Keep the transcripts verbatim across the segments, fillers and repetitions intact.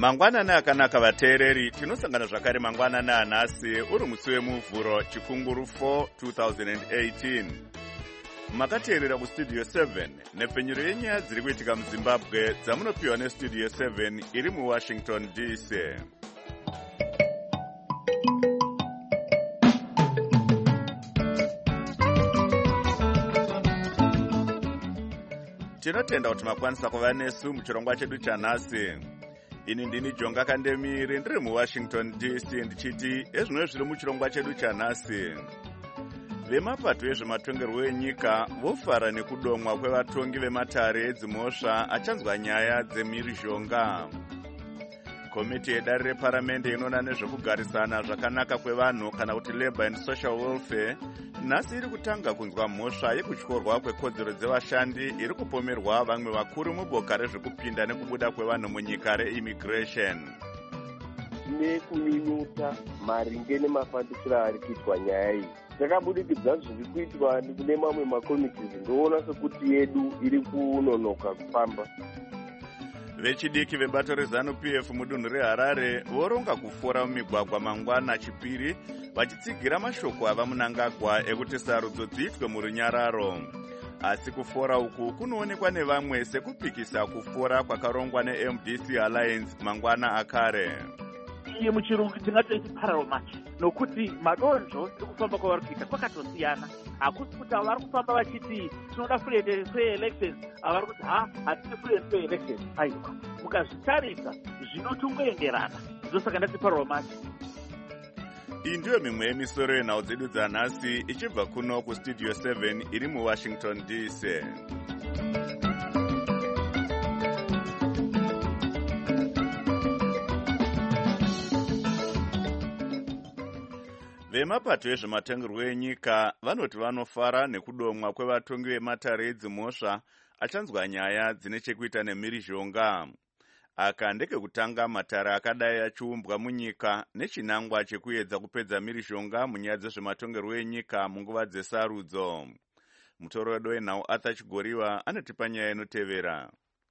Mangwanani akanaka vateereri, tinosangana zvakare mangwanani anhasi uri musi wemuvhuro chikunguru four twenty eighteen. Makateerera kustudio seven nepfenyuro yenyaya dziri kuitika muZimbabwe dzamunopiwa nestudio seven iri muWashington D C. Tinotenda kuti makwanisa kuva nesu muchirongwa chedu chanhasi. Ini ndini Jonga Kandemiri ndiri muWashington D C ndichiti ezvimwe zviri muchirongwa chedu chanhasi. Vemapato ezvematongerwo enyika vofara nekudomwa kwevatongi vematare edzimhosva achanzwa nyaya dzemhirizhonga. Komiti yedare reparamende inoona nezvekugarisana zvakanaka kwevanhu kana kuti Labour and Social Welfare nhasi iri kutanga kunzwa mhosva yekutyorwa kwekodzero dzevashandi iri kupomerwa vamwe vakuru muboka rezvekupinda nekubuda kwevanhu munyika reimmigration. Nekuminyuta maringe nemafambisiro ari kuitwa nyaya iyi takabudikidza zviri kuitwa kune mamwe makomitizi ndoona sekuti yedu iri kunonoka kufamba. Vechidiki vebato reZANU-P F mudunhu reHarare voronga kufora mumigwagwa mangwana chipiri vachitsigira mashoko ava Mnangagwa ekuti sarudzo dziitwe murunyararo. Asi kufora uku kunoonekwa nevamwe sekupikisa kufora kwakarongwa neM D C Alliance mangwana akare. Iye muchirungu tingati parallel march nokuti madonzvo ekufamba kwavari kuita kwakatosiyana. Hakusi kuti vari kufamba vachiti tinoda free and fair elections, avari kuti ha hatina free and fair elections. Aiwa, mukazvitarisa zvinotongoenderana. Ndosaka ndati parallel march. Iyi ndiyo mimwe yemisoro yenhau dzedu dzanhasi ichibva kuno kustudio seven iri muWashington D C. Vemapato ezvematongerwo enyika vanoti vanofara nekudomwa kwevatongi vematare edzimhosva achanzwa nyaya dzine chekuita nemhirizhonga. Aka ndekekutanga matare akadai achiumbwa munyika nechinangwa chekuedza kupedza mhirizhonga munyaya dzezvematongerwo enyika munguva dzesarudzo. Mutoro wedu wenhau Arthur Chigoriwa anotipa nyaya inotevera.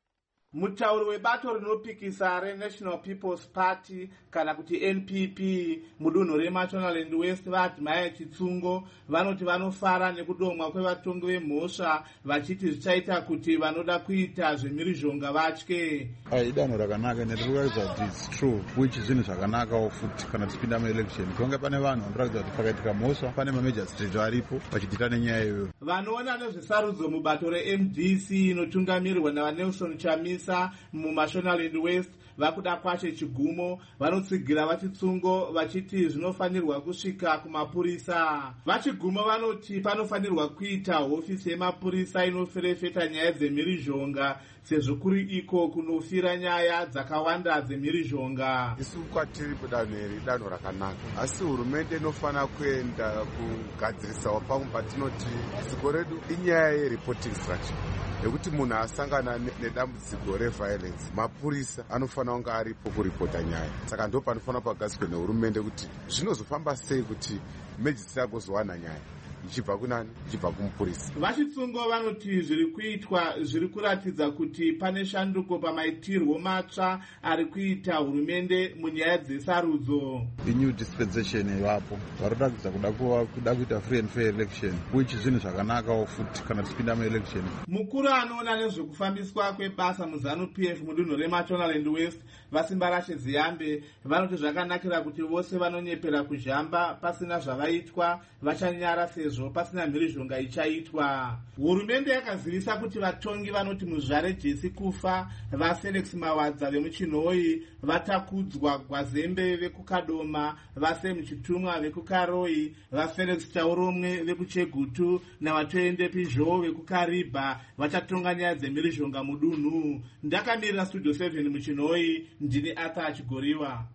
Mutauri webato rinopikisa reNational People's Party kana kuti N P P mudunhu reMashonaland West vati Maya Chitsungo vanoti vanofara nekudomwa kwevatongi vemhosva vachiti zvichaita kuti vanoda kuita zvemhirizhonga vatye. Ai danho rakanaka ndirikuratidza kuti it's true which zvinhu zvakanakawo futi kana tipinda muelection. Kunge pane vanhu vanoratidza kuti pakaitika mhosva pane mamajor state varipo vachiita nenyaya iyoyo. Vanoona nezvesarudzo mubato reM D C inotungamirirwa naVanelson Chamisa muMashonaland West vakuda kwache chigumo vanotsigira vachitsungo vachiti zvinofanirwa kusvika kumapurisa. Vachigumo vanoti panofanirwa kuita hofisi yemapurisa inoferefeta nyaya dzemhirizhonga sezvo kuri iko kunofira nyaya dzakawanda dzemhirizhonga. Isu kwatiri kudanho iri danho rakanaka, asi hurumende inofanira kuenda kugadzirisawo pamwe patinoti dziko redu inyaya yereporting structure nekuti munhu asangana nedambudziko reviolence mapurisa anofanira kunge aripo kuripota nyaya. Saka ndo panofanira pagadzirwe nehurumende kuti zvinozofamba sei kuti mejisi agozowana nyaya ichibva kunani ichibva kumupurisa. Vachitsungo vanoti zviri kuitwa zviri kuratidza kuti pane shanduko pamaitirwo matsva ari kuita hurumende munyaya dzesarudzo. New dispensation ivapo varoratidza kuda kuda kuita free and fair election which zvinhu zvakanakawo futi kana tipinda muelection. Mukuru anoona nezvekufambiswa kwebasa muZANU-P F mudunhu reMashonaland West Vasimbarashe Ziyambe vanoti zvakanakira kuti vose vanonyepera kuzhamba pasina zvavaitwa vachanyara sezvo pasina mhirizhonga ichaitwa. Hurumende yakazivisa kuti vatongi vanoti muzvare Jesi kufa vaSelex Mawadza vemuChinhoyi vatakudzwa Gwazembe vekukadoma vaSem Chitumwa vekukaroi vaFelix Chauromwe vekuChegutu navaToende Pizho vekuKaribha vachatonga nyaya dzemhirizhonga mudunhu. Ndakamirira studio seven muChinhoyi ndini Arthur Chigoriwa.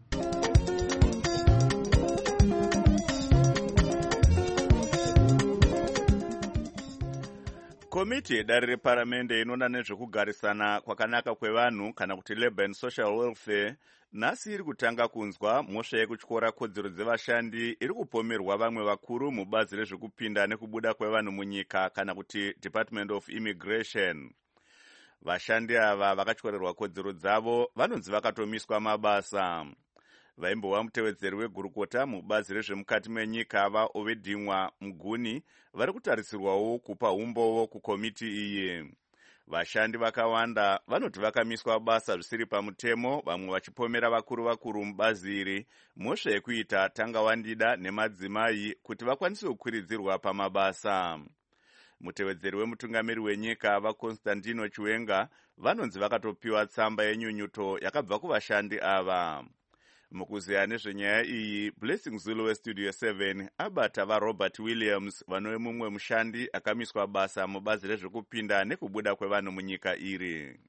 Komiti yedare reparamende inoona nezvekugarisana kwakanaka kwevanhu kana kuti Labour and Social Welfare nhasi iri kutanga kunzwa mhosva yekutyora kodzero dzevashandi iri kupomerwa vamwe vakuru mubazi rezvekupinda nekubuda kwevanhu munyika kana kuti Department of Immigration. Vashandi ava vakatyorerwa kodzero dzavo vanonzi vakatomiswa mabasa. Vaimbowa mutevedzeri wegurukota mubazi rezvemukati menyika vaOvedhimwa Muguni vari kutarisirwawo kupa umbowo kukomiti iyi. Vashandi vakawanda vanoti vakamiswa basa zvisiri pamutemo, vamwe vachipomera vakuru vakuru mubazi iri mhosva yekuita tangawandida nemadzimai kuti vakwanise kukwiridzirwa pamabasa. Mutevedzeri wemutungamiri wenyika vaConstantino Chiwenga vanonzi vakatopiwa tsamba yenyunyuto yakabva kuvashandi ava. Mukuzeya nezvenyaya iyi, Blessing Zulu weStudio seven abata vaRobert Williams vanove mumwe mushandi akamiswa basa mubazi rezvekupinda nekubuda kwevanhu munyika iri.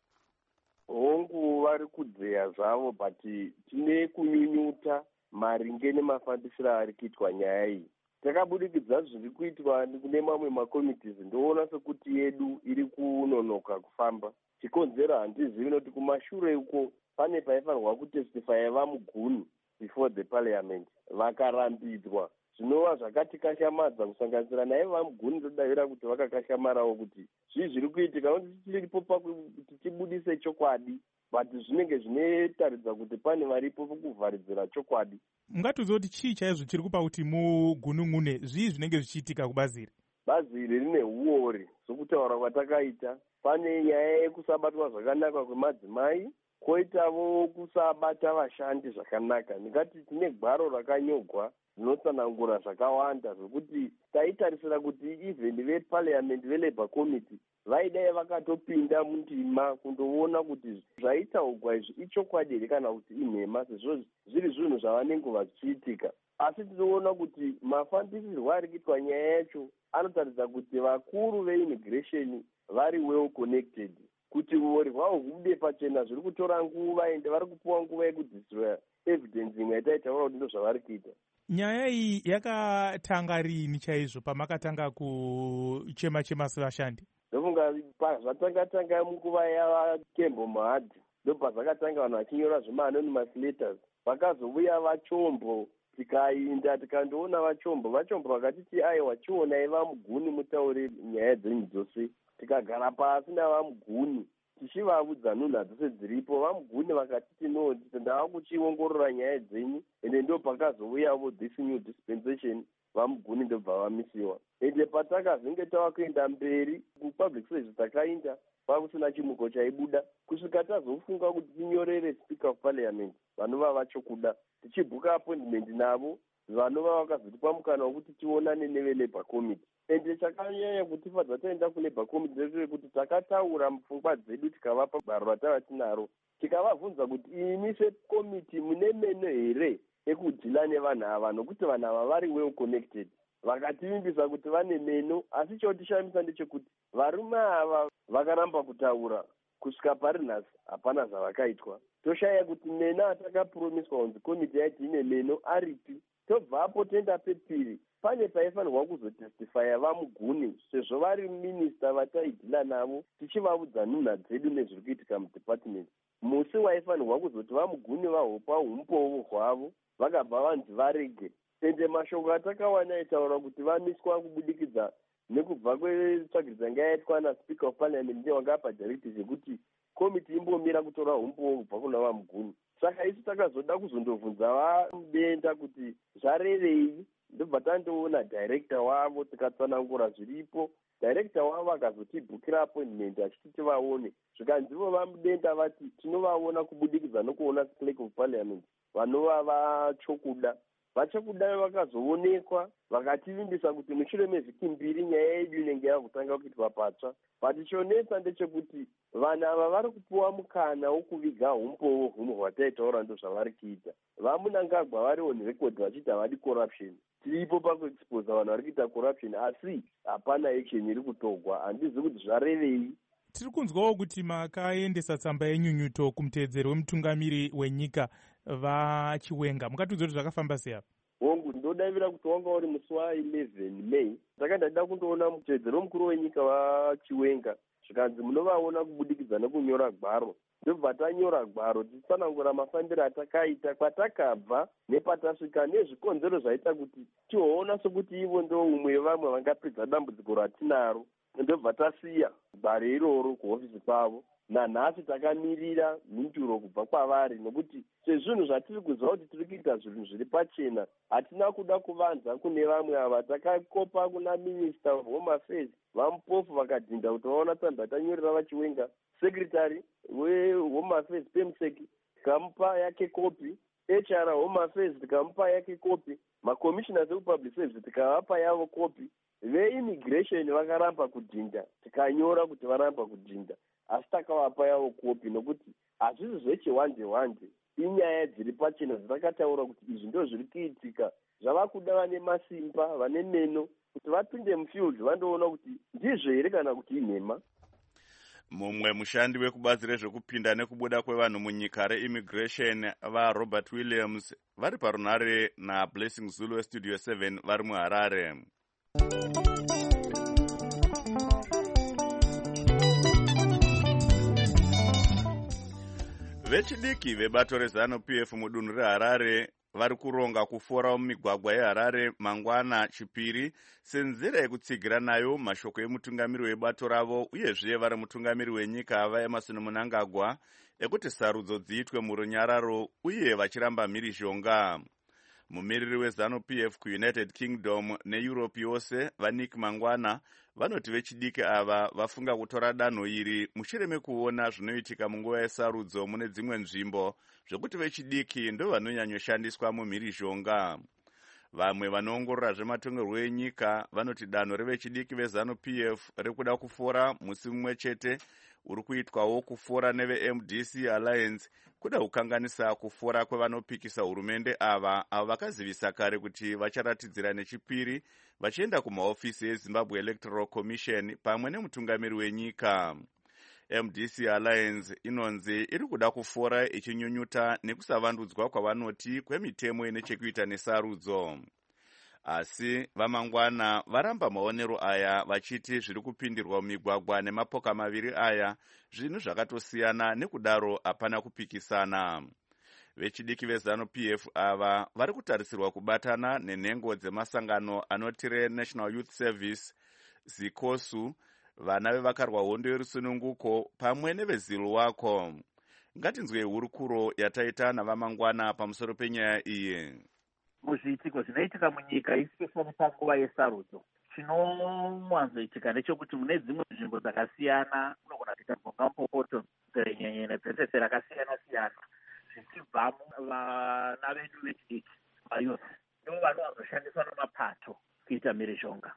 Hongu vari kudzeya zvavo, but tine kunyunyuta maringe nemafambisiro ari kuitwa nyaya iyi. Takabudikidza zviri kuitwa kune mamwe makomitis, ndoona sekuti yedu iri kunonoka kufamba. Chikonzero handizivi noti kumashure uko pane paifanirwa kutestifya vaMuguni before the parliament vakarambidzwa, zvinova zvakatikashamadza kusanganisira naye vaMuguni. Ndodavira kuti vakakashamarawo kuti zvii zviri kuitika, noti tiripo pakuti tibudise chokwadi, but zvinenge zvinotaridza kuti pane varipo kuvharidzira chokwadi. Mungatiudze kuti chii chaizvo chiri kupa kuti mugunun'une zvii zvinenge zvichiitika kubazi iri? Bazi iri rine uori sokutaura kwatakaita. Pane nyaya yekusabatwa zvakanaka kwemadzimai, koitavo kusabata vashandi zvakanaka. Ndingati tine gwaro rakanyogwa rinotsanangura zvakawanda zvokuti taitarisira kuti even veparliament veLabour Committee vaidai vakatopinda mundima kundoona kuti zvaitaugwa izvi ichokwadi here kana kuti inhema, sezvo zviri zvinhu zvavanenge vachiitika. Asi tinoona kuti mafambisirwo ari kuitwa nyaya yacho anotaridza kuti vakuru veimmigration vari well connected, kuti uori hwavo hubude pachena zviri kutora nguva, ende vari kupiwa nguva yekudestroya evidence imwe yataitaura kuti ndo zvavari kuita. Nyaya iyi yakatanga rini chaizvo pamakatanga kuchema-chema sevashandi? Ndofunga zvatanga-tanga munguva yavaKembo Mahadhi, ndo pazvakatanga vanhu vachinyora zvema-anonymous letters. Vakazouya vaChombo, tikainda tikandoona vaChombo. VaChombo vakatiti aiwa chionai vaMuguni mutaure nyaya dzenyu dzose. Tikagara pasi navaMuguni tichivavudza nhunha dzose dziripo. VaMuguni vakatiti no, ndava kuchiongorora nyaya dzenyu, ende ndo pakazouyavo this new dispensation. VaMuguni ndobva vamisiwa. Ende patakazenge tava kuenda mberi kupublic service takainda pakusina chimuko chaibuda, kusvika tazofunga kuti tinyorere speaker of parliament vanova vachokuda, tichibhuka appointment navo vanova vakazotipa mukana wekuti tionane neveLabour Committee. Ende chakanyanya kutifadza taenda kuLabour Committee ndechekuti takataura mupfungwa dzedu tikavapa gwaro ratava tinaro, tikavabvunza kuti imi sekomiti mune meno here ekudhila nevanhu ava, nokuti vanhu ava vari well connected. Vakativimbisa kuti vane meno, asi chotishamisa ndechekuti varume ava vakaramba kutaura kusvika pari nhasi hapana zvavakaitwa. Toshaya kuti meno atakapromiswa kunzi komiti yaiti ine meno aripi. Tobvapo toenda pepiri, pane paifanirwa kuzotestifya vaMuguni sezvo vari minista vataidhila navo, tichivavudza nhunha dzedu nezviri kuitika mudepartment. Musi waifanirwa kuzoti vaMuguni vahopa umpowo hwavo, vakabva vanzi varege. Ende mashoko atakawana aitaura kuti vamiswa kubudikidza nekubva kwetsvagidzo yanga yaitwa naSpeaker of Parliament ndiye wangapa directive yekuti komiti imbomira kutora umpowo kubva kuna vaMuguni. Saka isu takazoda kuzondobvunza vamudenda kuti zvarevei, ndobva tandoona director wavo tikatsanangura zviripo. Director wavo akazotibhukira appointment achiti tivaone, zvikanzivo vamudenda vati tinovaona kubudikidza nokuona clerk of parliament vanova vachokuda. Vachokuda vakazoonekwa vakativimbisa kuti mushure mevhiki mbiri nyaya yedu inenge yava kutanga kuitwa patsva. Patichonetsa ndechekuti vanhu ava vari kupiwa mukana wokuviga umpowo humwe hwataitaura ndo zvavari kuita. VaMunangagwa vari on record vachiti havadi corruption. Tiripo pakuexposa vanhu vari kuita corruption, asi hapana action iri kutogwa. Handizi kuti zvarevei. Tiri kunzwawo kuti makaendesa tsamba yenyunyuto kumutevedzeri wemutungamiri wenyika vaChiwenga. Mukatiudza kuti zvakafamba sei apa? Hongu, ndodavira kuti wanga uri musi waeleven May. Saka ndada kundoona mutevedzeri wemukuru wenyika vaChiwenga. Zvikanzi munovaona kubudikidza nekunyora gwaro. Ndobva tanyora gwaro tichitsanangura mafambiro atakaita kwatakabva nepatasvika nezvikonzero zvaita kuti tiona sokuti ivo ndo umwe vamwe vangapedza dambudziko ratinaro. ndobva tasiya bhare iroro kuhofisi kwavo. Nanhasi takamirira mhinduro kubva kwavari, nokuti sezvinhu zvatiri kuziva kuti tiri kuita zvinhu zviri pachena, hatina kuda kuvanza kune vamwe ava. Takakopa kuna Minister of Home Affairs, vamupofu vakadhinda kuti vaona tsamba tanyorera vachiwenga. Secretary weHome Affairs Pemsec tikamupa yake kopi, H R Home Affairs tikamupa yake kopi, makommissioners ekupublic service tikavapa yavo kopi, veimmigration vakaramba kudhinda, tikanyora kuti varamba kudhinda, asi takavapa yavo kopi, nokuti hazvisi zvechiwande wande, inyaya dziri pachena dzitakataura kuti izvi ndo zviri kuitika. Zvava kuda vane masimba, vane meno, kuti vapinde mufield vandoona kuti ndizvo here kana kuti inhema. Mumwe mushandi wekubazi rezvekupinda nekubuda kwevanhu munyika reimmigration vaRobert Williams vari parunare naBlessing Zulu weStudio seven vari muHarare. Vechidiki vebato reZANU-P F mudunhu reHarare vari kuronga kufora mumigwagwa yeHarare mangwana Chipiri senzira yekutsigira nayo mashoko emutungamiri webato ravo, uyezve vari mutungamiri wenyika ava Emmerson Mnangagwa ekuti sarudzo dziitwe murunyararo uye vachiramba mhirizhonga. Mumiriri weZANU-P F kuUnited Kingdom neEurope yose vaNick Mangwana vanoti vechidiki ava vafunga kutora danho iri mushure mekuona zvinoitika munguva yesarudzo mune dzimwe nzvimbo zvekuti vechidiki ndo vanonyanyoshandiswa mumhirizhonga. Vamwe vanoongorora zvematongerwo enyika vanoti danho revechidiki veZANU-P F rekuda kufora musi mumwe chete uri kuitwawo kufora neveM D C Alliance kuda kukanganisa kufora kwevanopikisa hurumende ava avo vakazivisa kare kuti vacharatidzira nechipiri vachienda kumahofisi eZimbabwe Electoral Commission pamwe nemutungamiri wenyika. M D C Alliance inonzi iri kuda kufora ichinyunyuta nekusavandudzwa kwavanoti kwemitemo ine chekuita nesarudzo. Asi vamangwana varamba maonero aya vachiti zviri kupindirwa mumigwagwa nemapoka maviri aya zvinhu zvakatosiyana, nekudaro hapana kupikisana. Vechidiki veZANU-P F ava vari kutarisirwa kubatana nenhengo dzemasangano anoti reNational Youth Service, Zikosu, vana vevakarwa hondo yerusununguko pamwe neveZiluwako. Ngatinzwe hurukuro yataita navamangwana pamusoro penyaya iyi. Muzviitiko zvinoitika munyika especially panguva yesarudzo, chinomwanzoitika ndechekuti mune dzimwe nzvimbo dzakasiyana kunogona kuita mhongampopoto dzerenyanyene dzese rakasiyana siyana zvichibva vana vedu vechidiki vayouth ndo vanowanzoshandiswa nemapato kuita mhirizhonga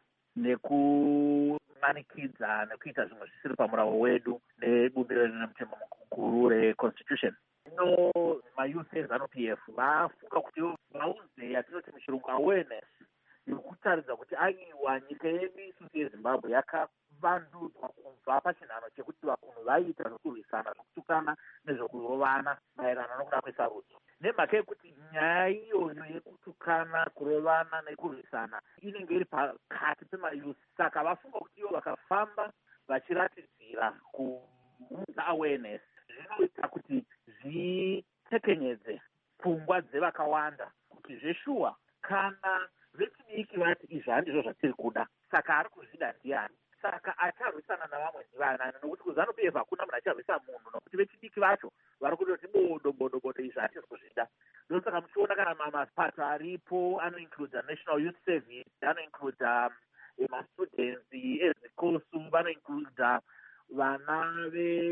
nekumanikidza nekuita zvimwe zvisiri pamuravo wedu nebumbiro rinemutemo mukuru reconstitution. Ino mayouth eZANU-P F vafunga kuti vaunze yatinoti muchirungu awareness yekutaridza kuti aiwa nyika yedu isusu yeZimbabwe yakavandudzwa kubva pachinhano chekuti vakunhu vaiita zvokurwisana, zvokutukana nezvokurovana maererano nokuda kwesarudzo. Nemhaka yekuti nyaya iyoyo yekutukana, kurovana nekurwisana inenge iri pakati pemayouth, saka vafunga kuti ivo vakafamba vachiratidzira kuunza awareness zvinoita kuti zvitekenyedze pfungwa dzevakawanda kuti zveshuwa kana vechidiki vati izvi handizvo zvatiri kuda, saka ari kuzvida ndiani, saka acharwisana navamwe ndivanani, nokuti kuZANU-P F hakuna munhu acharwisa munhu, nokuti vechidiki vacho vari kutoti bodo bodo bodo izvi hatisi kuzvida. Ndosaka muchiona kana mapato aripo anoincluda National Youth Service, anoincluda mastudents ezikosu, vanoincluda vana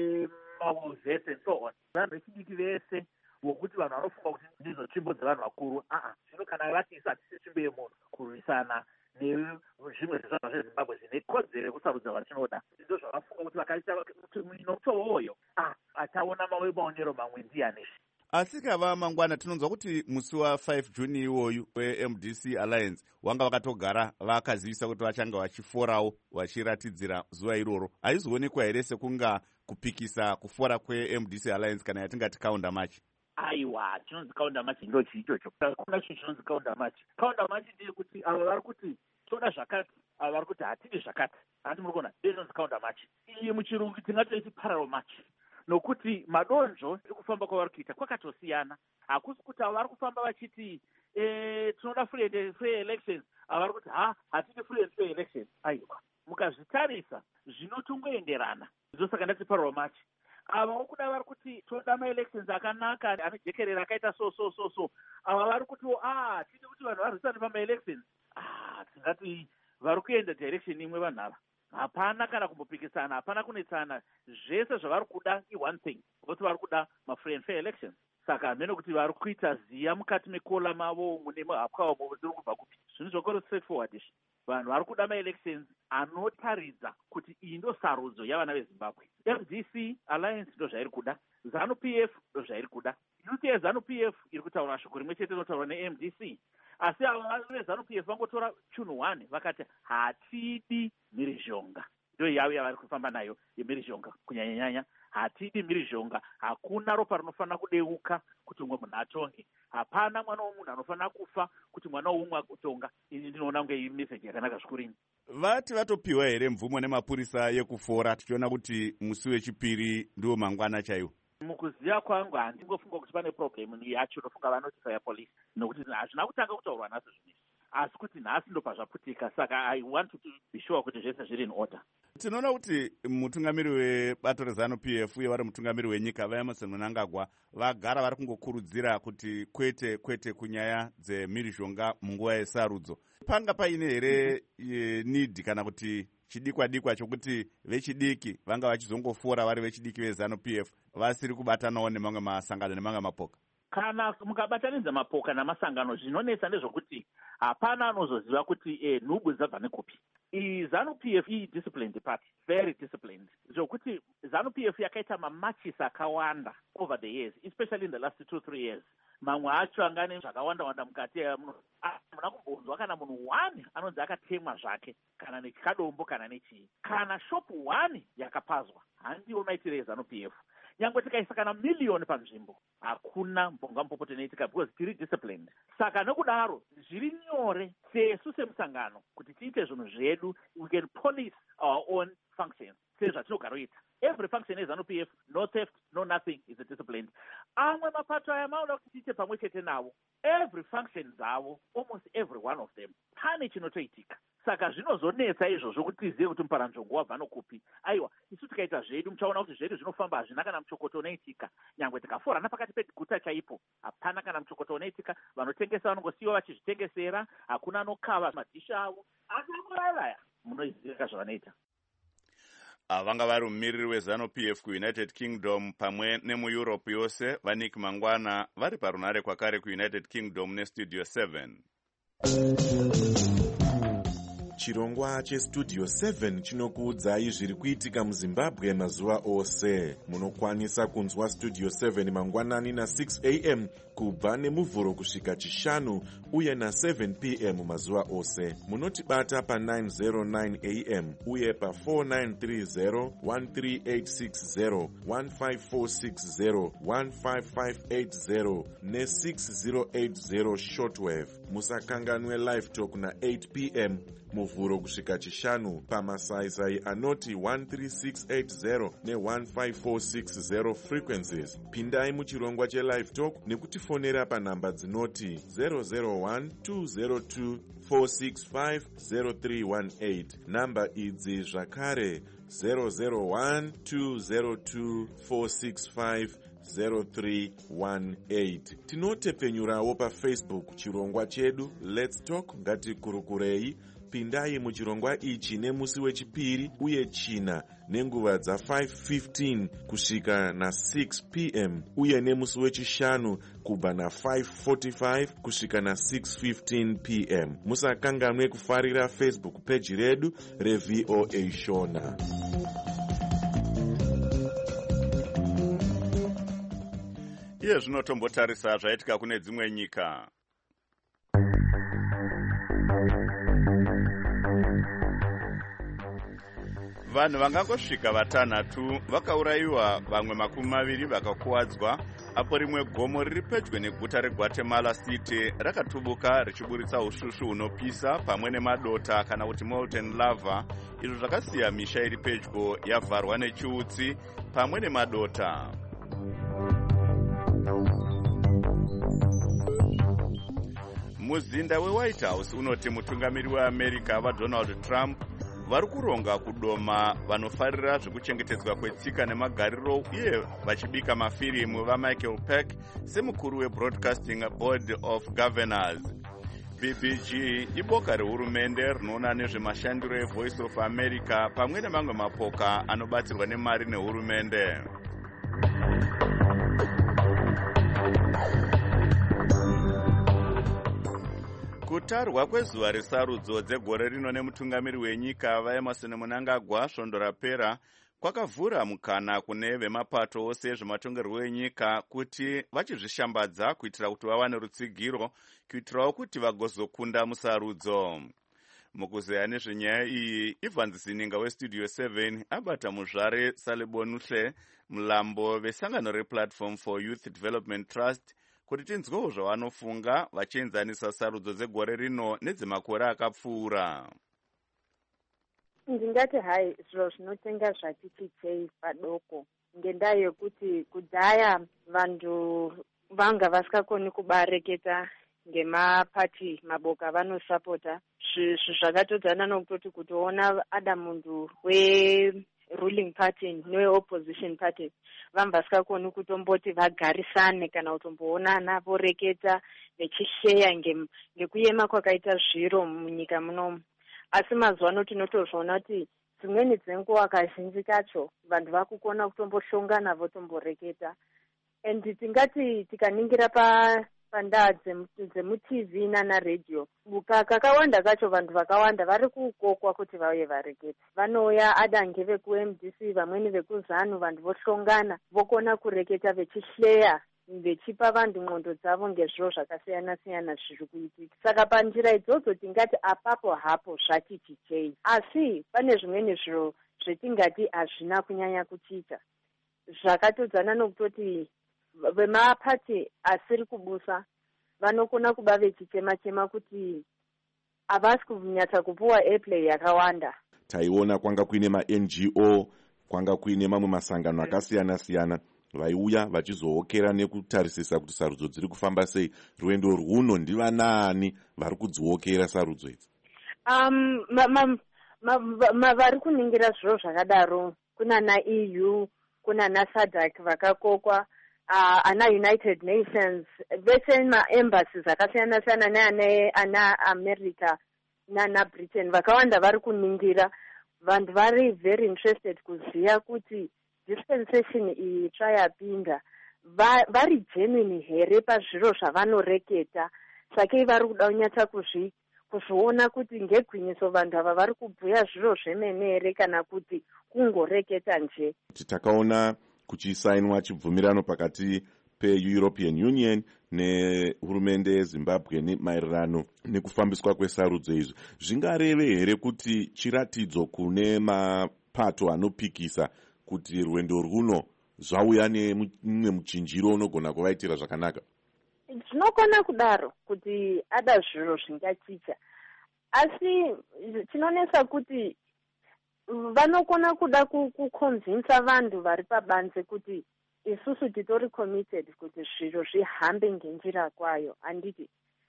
vemawozet and so on. Vanhu vechidiki vese vokuti vanhu vanofunga kuti ndidzo tsvimbo dzevanhu vakuru, aa zvino kana vati hatisi tsvimbo yemunhu, kurwisana nezvimwe zvezvanhu zveZimbabwe zvine kodzero yekusarudza vachinoda, ndo zvavafunga kuti vakaita nokutowoyo achaona maonero mamwe ndianishi. Asi kava mangwana tinonzwa kuti musi wa5 Juni iwoyu weM D C Alliance wanga vakatogara vakazivisa kuti vachanga vachiforawo vachiratidzira zuva iroro. Haizoonekwa here sekunga kupikisa kufora kweM D C Alliance kana yatingati kaunda machi? Aiwa, chinonzi kaunda machi ndo chiichocho. Kuna chinhu chinonzi kaunda machi. Kaunda machi ndeye kuti ava vari kuti toda zvakati, ava vari kuti hatidi zvakati. Hati muri kuona, ndeye inonzi kaunda machi. Iyi muchirungu tingatoiti parallel machi. Nokuti madonzvo ekufamba kwavari kuita kwakatosiyana. Hakusi kuti ava vari kufamba vachiti e, tinoda free and fair elections, ava vari kuti ha hatidi free and fair elections. Aiwa, mukazvitarisa zvinotongoenderana. Ndosaka ndati parallel match. Ava vokuda vari kuti toda maelections akanaka anojekerera akaita so so so so. Ava vari kuti ah tidi kuti vanhu varwisane pamaelections. Ah tingati vari kuenda direction imwe vanhu ava. Hapana kana kumbopikisana, hapana kunetsana. Zvese zvavari kuda i one thing. Kuti vari kuda ma-free and fair elections. Saka hamene kuti vari kuita ziya mukati mekola mavo mune mahapwa avo ziri kubva kupi. Zvinhu zvakoro straightforward ishi. Vanhu vari kuda ma-elections anotaridza kuti iyi ndo sarudzo yavana veZimbabwe. F D C Alliance ndo zvairi kuda. ZANU P F ndo zvairi kuda. U T S ZANU P F iri kutaura shoko rimwe chete rinotaurwa ne-M D C. Asi ava veZANU P F vangotora chunhu one vakati hatidi mhirizhonga. Ndo yavo yavari kufamba nayo yemhirizhonga kunyanya nyanya. Hatidi mhirizhonga, hakuna ropa rinofanira kudeuka kuti umwe munhu atonge. Hapana mwana womunhu anofanira kufa kuti mwana woumwe akutonga. Ini ndinoona kunge imeseji yakanaka zvikuru. Vati vatopiwa here mvumo nemapurisa yekufora tichiona kuti musi wechipiri ndiwo mangwana chaiwo? Mukuziva kwangu handingofunga kuti pane problem yacho inofunga vanotifaya polisi. Nokuti hazvina kutanga kutaurwa nhasi zvinhu. Asi kuti nhasi ndo pazvaputika. Saka I want to be sure kuti zvese zviri in order. Tinoona kuti mutungamiri webato reZANU P F uye vari mutungamiri wenyika vaEmerson Mnangagwa vagara vari kungokurudzira kuti kwete kwete kunyaya dzemhirizhonga munguva yesarudzo. Panga paine here e, need kana kuti chidikwa dikwa chokuti vechidiki vanga vachizongofora vari vechidiki veZANU P F vasiri kubatanawo nemamwe masangano nemamwe mapoka? Kana mukabatanidza mapoka namasangano zvinonetsa ndezvokuti hapana anozoziva kuti eh, nhubu dzabva nekupi. ZANU P F i disciplined party, very disciplined. Zvokuti ZANU P F yakaita mamatches akawanda over the years, especially in the last two three years. Mamwe acho angane zvakawanda wanda mukati muna kumbonzwa kana munhu one anonzi akatemwa zvake kana nechikadombo kana nechii. Kana shop one yakapazwa handiwo maitiro eZANU P F. Nyangwe tikaisa kana million panzvimbo hakuna mbonga mupopoti inoitika because tiri disciplined. Saka nokudaro zviri nyore sesu semusangano kuti tiite zvinhu zvedu, we can police our own functions sezvatinogaroita. Every function yeZANU P F, no theft, no nothing, is a disciplined. Amwe mapato aya maoda kuti tiite pamwe chete navo. Every function dzavo, almost every one of them, pane chinotoitika. Saka zvinozonetsa izvozvo kuti tizive kuti muparanzvongo wabva nokupi. Aiwa, isu tikaita zvedu muchaona kuti zvedu zvinofamba hazvina kana muchokoto unoitika. Nyangwe tikaforana pakati peguta chaipo, hapana kana muchokoto unoitika. Vanotengesa vanongosiyiwa vachizvitengesera, hakuna anokava madhishi avo. Asi vaya munoziva zvavanoita. Vanga vari mumiriri weZANU P F kuUnited Kingdom pamwe nemuEurope yose, vaNick Mangwana vari parunare kwakare kuUnited Kingdom neStudio seven. Chirongwa cheStudio seven chinokuudzai zviri kuitika muZimbabwe mazuva ose. Munokwanisa kunzwa Studio seven mangwanani na six a m kubva nemuvhuro kusvika chishanu uye na seven p m mazuva ose. Munotibata pa nine oh nine a m uye pa four nine three zero, one three eight six zero, one five four six zero, one five five eight zero ne six oh eight zero shortwave. Musakanganwe live talk na eight p m muvhuro kusvika chishanu pamasaisai anoti one three six eight zero ne one five four six zero frequencies. Pindai muchirongwa chelive talk nekutifonera panhamba dzinoti zero zero one two zero two four six five zero three one eight. Namba idzi zvakare zero zero one two zero two four six five zero three one eight. Tinotepenyurawo paFacebook chirongwa chedu Let's Talk ngatikurukurei. Pindai muchirongwa ichi nemusi wechipiri uye china nenguva dza five fifteen kusvika na six p m uye nemusi wechishanu kubva na five forty-five kusvika na six fifteen p m. Musakanganwe kufarira Facebook page redu reV O A Shona. Iye zvinotombotarisa zvaitika kune dzimwe nyika. Vanhu vangangosvika vatanhatu vakaurayiwa, vamwe makumi maviri vakakuwadzwa apo rimwe gomo riri pedyo neguta reGuatemala City rakatubuka richiburitsa ushushu hunopisa pamwe nemadota kana kuti molten lava. Izvo zvakasiya misha iri pedyo yavharwa nechiutsi pamwe nemadota. Muzinda weWhite House unoti mutungamiri weAmerica vaDonald Trump vari kuronga kudoma vanofarira zvekuchengetedzwa kwetsika nemagariro uye vachibika mafirimu vamichael Peck semukuru webroadcasting board of governors. B B G iboka rehurumende rinoona nezvemashandiro evoice of America pamwe nemamwe mapoka anobatsirwa nemari nehurumende. Kutarwa kwezuva resarudzo dzegore rino nemutungamiri wenyika vaEmerson Mnangagwa svondo rapera kwakavhura mukana kune vemapato ose zvematongerwo enyika kuti vachizvishambadza kuitira kuti vawane rutsigiro kuitirawo kuti vagozokunda musarudzo. Mukuzeya nezvenyaya iyi, Ivan Zininga westudio seven abata muzvare Salebonuhle Mulambo vesangano rePlatform for Youth Development Trust kuti tinzwewo zvavanofunga vachienzanisa sarudzo dzegore rino nedzemakore akapfuura. Ndingati hai zviro zvinotenga zvati chichei padoko ngendaa yekuti kudhaya vantu vanga vasikakoni kubareketa ngemapati maboka vanosapota zvakatodzana nokutoti kutoona ada muntu we-ruling party newe-opposition party vanhu vasikakoni kutomboti vagarisane kana kutomboonana voreketa vechisheya ngekuyema kwakaita zviro munyika munomu. Asi mazuva ano tinotozvoona kuti dzimweni dzenguva kazhinji kacho vanhu vakukona kutombohlongana votomboreketa. And tingati tikaningira pa pandaa dzemutv nanaredio kakawanda kacho vanhu vakawanda vari kukokwa kuti vauye varekete. Vanouya ada ngevekuM D C vamweni vekuzanu vanhu vohlongana vokona kureketa vechihleya vechipa vanhu ndxondo dzavo ngezviro zvakasiyana siyana zviri kuitika. Saka panjira idzodzo tingati apapo hapo zvati chichei, asi pane zvimweni zviro zvetingati hazvina kunyanya kuchicha zvakatodzana nokutoti vemapati asiri kubusa vanokona kuba vechichema chema kuti havasi kunyatsa kupuwa airplay yakawanda. Taiona kwanga kuine ma-N G O, kwanga kuine mamwe masangano akasiyana siyana vaiuya vachizookera nekutarisisa kuti sarudzo dziri kufamba sei. Rwendo rwuno ndivanaani vari kudziokera sarudzo idzi? Um, ma, ma, ma, ma, vari kuningira zviro zvakadaro kuna na-E U, kuna na-SADC vakakokwa, uh, ana United Nations, vese ma-embassies akasiyana siyana neana ana America nana Britain vakawanda vari kuningira. Vanhu vari very interested kuziva kuti dispensation iyi chayapinda vari genuine here pazviro zvavanoreketa. Sakei vari kuda kunyatsa kuzvi kuzviona kuti ngegwinyiso vanhu ava vari kubhuya zviro zvemene here kana kuti kungoreketa nje. Takaona kuchisainwa chibvumirano pakati pe-European Union nehurumende yeZimbabwe maererano nekufambiswa kwesarudzo izvi. Zvingareve here kuti chiratidzo kune mapato anopikisa kuti rwendo rwuno zvauya nemumwe muchinjiro unogona kuvaitira zvakanaka? Zvinokona kudaro kuti ada zviro zvingachicha, asi chinonesa kuti vanokona kuda kukonvinsa vanhu vari pabanze kuti isusu titori committed kuti zviro zvihambe ngenjira kwayo, handiti.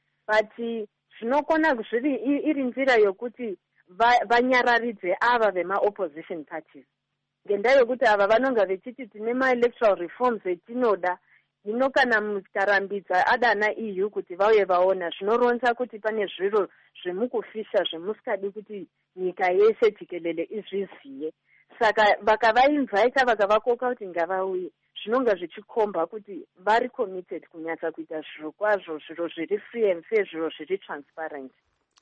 But zvinokona zviri iri njira yokuti vanyararidze ava vema-opposition parties. Ngendaa yokuti ava vanonga vechiti tine ma-electoral reforms etinoda, hino kana mukarambidza ada na-E U kuti vauye vaona, zvinoronza kuti pane zviro zvemukufisha zvemusikadi kuti nyika yese jikelele izviziye. Saka vakavainvita vakavakoka kuti ngavauye, zvinonga zvichikomba kuti vari committed kunyatsa kuita zviro kwazvo, zviro zviri free and fair, zviro zviri transparent.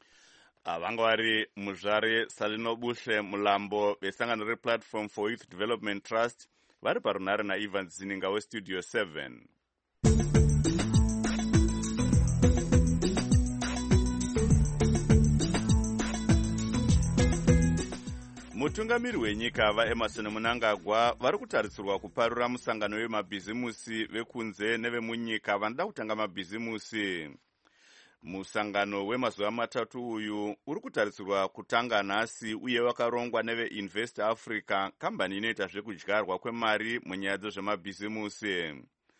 Vanga vari muzvare Salinobuhle Mulambo vesangano rePlatform for Youth Development Trust vari parunare naIvan Zininga westudio seven. Mutungamiri wenyika vaEmerson Mnangagwa vari kutarisirwa kuparura musangano wemabhizimusi vekunze nevemunyika vanoda kutanga mabhizimusi. Musangano wemazuva matatu uyu uri kutarisirwa kutanga nhasi uye wakarongwa neveinvest Africa, kambani inoita zvekudyarwa kwemari munyaya dzezvemabhizimusi.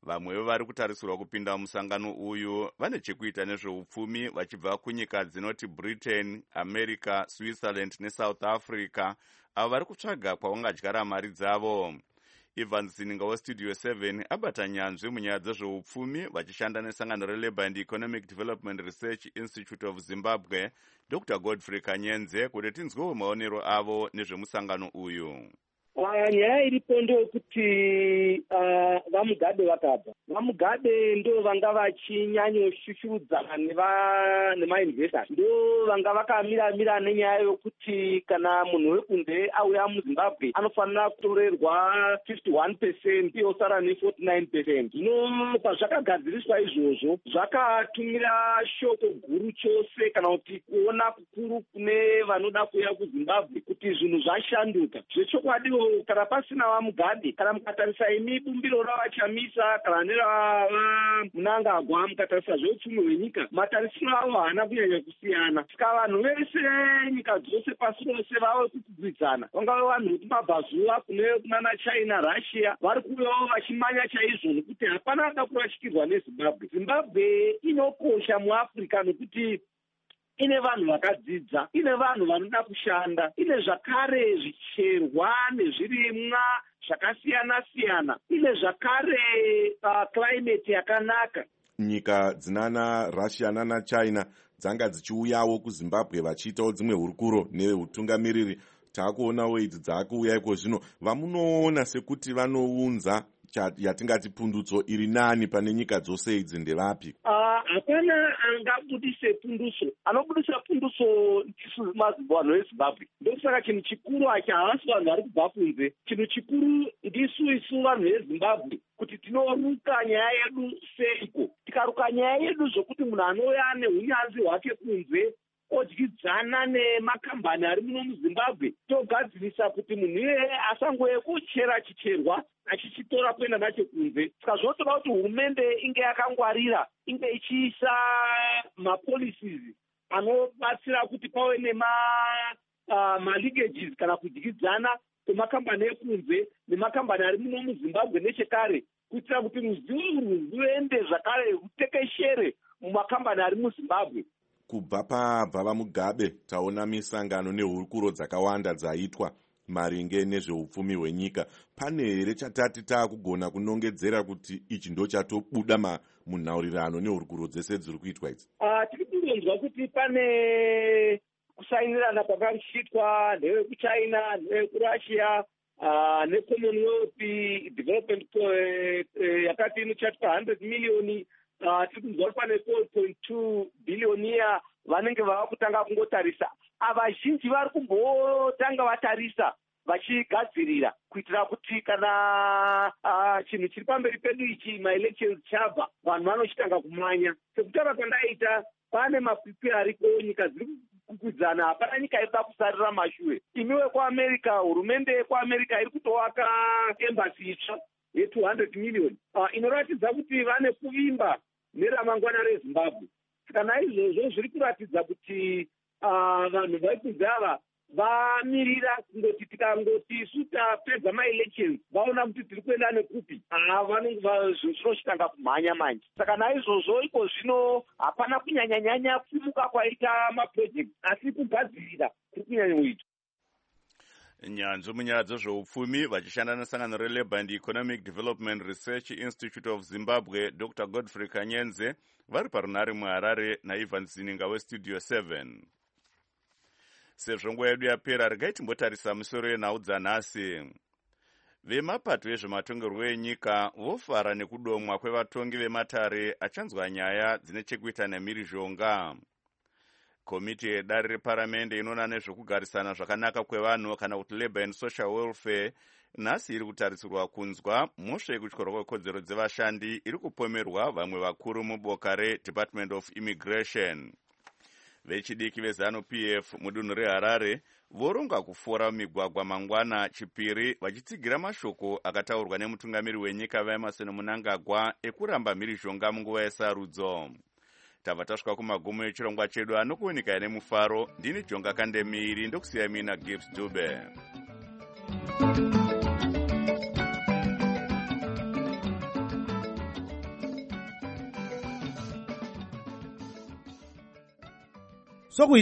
Vamwe vari kutarisirwa kupinda musangano uyu vane chekuita nezveupfumi vachibva kunyika dzinoti Britain, America, Switzerland neSouth Africa, avo vari kutsvaga kwavangadyara mari dzavo. Evans Zininga weStudio seven abata nyanzvi munyaya dzezveupfumi vachishanda nesangano reLabour and Economic Development Research Institute of Zimbabwe, Doctor Godfrey Kanyenze, kuti tinzwewo maonero avo nezvemusangano uyu. Nyaya iripo ndeyekuti vaMugabe vakabva. VaMugabe ndo vanga vachinyanyoshushurudza nemainvestors, ndo vanga vakamira-mira nenyaya yokuti kana munhu wekunze auya muZimbabwe anofanira kutorerwa fifty-one percent yosara ne-forty-nine percent. Zvino pazvakagadziriswa izvozvo zvakatumira shoko guru chose kana kuti kuona kukuru kune vanoda kuuya kuZimbabwe kuti zvinhu zvashanduka. Zvechokwadi kana pasina vaMugabe, kana mukatarisa imi bumbiro ravachamisa kana nerava Mnangagwa, mukatarisa zveupfumi hwenyika, matarisiro avo haana kunyanya kusiyana. Saka vanhu vese nyika dzose pasi rose vave kukwidzana, vangave vanhu vekumabvazuva kune kunana China, Russia, vari kuvewo vachimanya chaizvo nekuti hapana ada kurashikirwa neZimbabwe. Zimbabwe inokosha muAfrica nekuti ine vanhu vakadzidza, ine vanhu vanoda kushanda, ine zvakare zvicherwa nezvirimwa zvakasiyana-siyana, ine zvakare uh, climate yakanaka. Nyika dzinana Russia nana China dzanga dzichiuyawo kuZimbabwe vachiitawo dzimwe hurukuro nehutungamiriri. Taakuonawo idzi dzakuuya iko zvino. Vamunoona sekuti vanounza yatingati pundutso iri nani pane nyika dzose idzi ndevapi? Hapana angabudise pundutso. Anobudisa pundutso ndisu vanhu veZimbabwe. Ndokusaka chinhu chikuru hachi havasi vanhu vari kubva kunze. Chinhu chikuru ndisu isu vanhu veZimbabwe kuti tinoruka nyaya yedu seiko. Tikaruka nyaya yedu zvokuti munhu anouya neunyanzvi hwake kunze odyidzana nemakambani ari muno muZimbabwe, togadzirisa kuti munhu iyeye asangoye kuchera chicherwa achichitora kuenda nacho kunze. Saka zvinotoda kuti hurumende inge yakangwarira, inge ichiisa mapolicies anobatsira kuti pave nema uh, maleakages kana kudyidzana kwemakambani ekunze nemakambani ari muno muZimbabwe nechekare, kuitira kuti ruzivo urwu ruende zvakare rutekeshere mumakambani ari muZimbabwe. Kubva pabva vaMugabe taona misangano nehurukuro dzakawanda dzaitwa maringe nezveupfumi hwenyika. Pane here chatati taakugona kunongedzera kuti ichi ndo chatobuda munhaurirano nehurukuro dzese dziri kuitwa idzi? Uh, tiri kungonzwa kuti pane kusainirana kwakachiitwa nevekuchina, nevekuRussia, uh, neCommonwealth Development yakati uh, inochaitwa one hundred million. Uh, tiri kunzwa pane four point two billion iya vanenge vava kutanga kungotarisa. Avazhinji vari kumbotanga vatarisa vachigadzirira kuitira kuti kana uh, chinhu chiri pamberi pedu ichi maelections chabva vanhu vanochitanga kumanya. Sekutaura kwandaita pane makwikwi ariko, nyika dziri kukwidzana, hapana nyika irikuda kusarira mashure. Imiwe kuAmerica, hurumende yekuAmerica iri kutovaka embassy itsva ye-two hundred million uh, inoratidza kuti vane kuvimba neramangwana reZimbabwe. Saka naizvozvo zviri kuratidza kuti uh, vanhu vaikunze ava vamirira kungoti tikangoti isu tapedza maelections vaona kuti tiri kuenda nekupi, zvinochitanga kumhanya manje. Saka naizvozvo iko zvino hapana kunyanya-nyanya kumuka kwaita maproject, asi kugadzirira kuri kunyanyoitwa. Nyanzvi munyaya dzezveupfumi vachishanda nesangano reLabour and Economic Development Research Institute of Zimbabwe, Doctor Godfrey Kanyenze vari parunare muHarare naEvans Zininga weStudio seven. Sezvo nguva yedu yapera, regai timbotarisa misoro yenhau dzanhasi. Vemapato ezvematongerwo enyika vofara nekudomwa kwevatongi vematare achanzwa nyaya dzine chekuita nemhirizhonga. Komiti yedare reparamende inoona nezvekugarisana zvakanaka kwevanhu kana kuti Labour and Social Welfare nhasi iri kutarisirwa kunzwa mhosva yekutyorwa kwekodzero dzevashandi iri kupomerwa vamwe vakuru muboka reDepartment of Immigration. Vechidiki veZANU-P F mudunhu reHarare voronga kufora migwagwa mangwana chipiri vachitsigira mashoko akataurwa nemutungamiri wenyika vaEmerson Mnangagwa ekuramba mhirizhonga munguva yesarudzo. Tabva tasvika kumagumo echirongwa chedu anokuoneka nemufaro. Ndini Jonga Kandemiri ndokusiya mina Gibbs Dube.